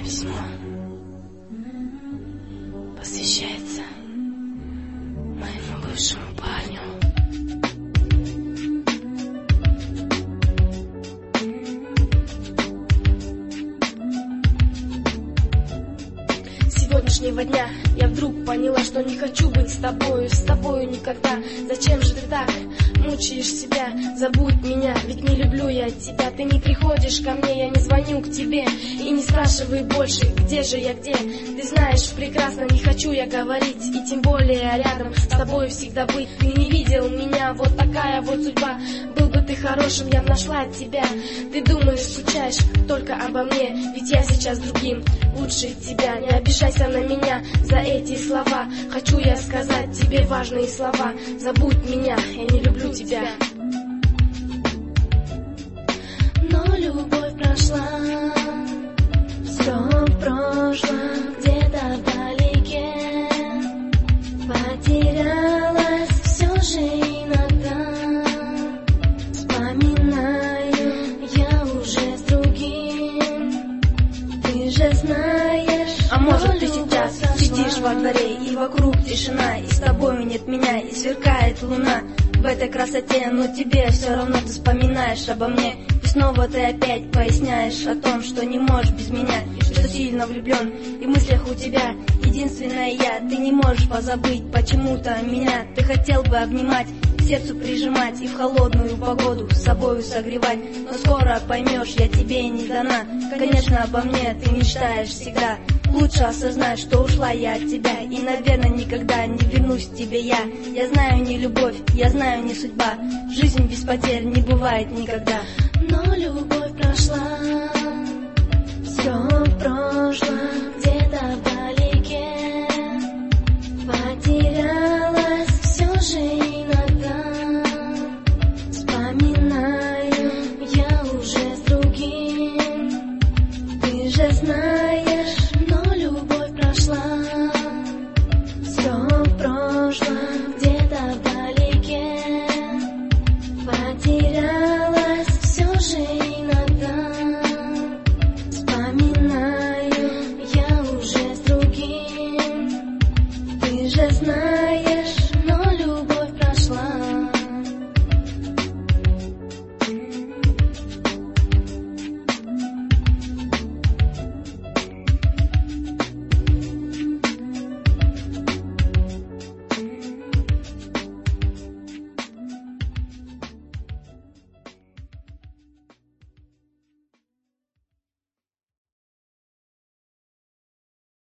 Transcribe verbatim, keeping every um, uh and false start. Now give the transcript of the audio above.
письмо посвящается моему бывшему парню. С сегодняшнего дня я вдруг поняла, что не хочу быть с тобою, с тобою никогда. Зачем же ты так мучаешь себя? Забудь меня, ведь не люблю я тебя. Ты не приходишь ко мне, я не звоню к тебе. И не спрашивай больше, где же я, где. Ты знаешь прекрасно, не хочу я говорить. И тем более рядом с тобой всегда быть. Ты не видел меня, вот такая вот судьба. Был бы ты хорошим, я б нашла тебя. Ты думаешь, скучаешь только обо мне, ведь я сейчас другим лучше тебя. Не обижайся на меня за эти слова. Хочу я сказать тебе важные слова. Забудь меня, я не люблю тебя. Но любовь прошла, все в прошлом, где-то вдалеке. Потерялась все же иногда. Вспоминаю я уже с другим. Ты же знаешь. А может ты сейчас сидишь во дворе, и вокруг тишина, и с тобой нет меня, и сверкает луна в этой красоте, но тебе все равно ты вспоминаешь обо мне. И снова ты опять поясняешь о том, что не можешь без меня, и что сильно влюблен, и в мыслях у тебя единственная я. Ты не можешь позабыть почему-то меня. Ты хотел бы обнимать, к сердцу прижимать и в холодную погоду с собою согревать. Но скоро поймешь, я тебе не дана. Конечно, обо мне ты мечтаешь всегда. Лучше осознай, что ушла я от тебя, и, наверное, никогда не вернусь к тебе я. Я знаю, не любовь, я знаю, не судьба. Жизнь без потерь не бывает никогда. Но любовь прошла.